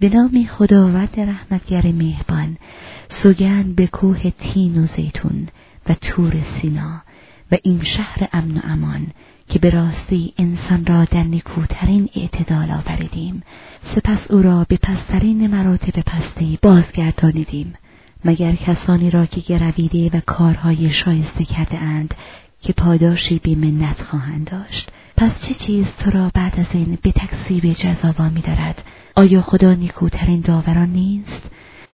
به نام خداوند رحمتگر مهربان. سوگند به کوه تین و زیتون و طور سینا و این شهر امن و امان که به راستی انسان را در نیکوترین اعتدال آفریدیم، سپس او را به پسترین مراتب پستی بازگردانیدیم، مگر کسانی را که گرویده و کارهای شایسته کرده اند که پاداشی بی منت خواهند داشت. پس چه چیز تو را بعد از این به تکذیب جزا وامی دارد؟ آیا خدا نیکوترین داوران نیست؟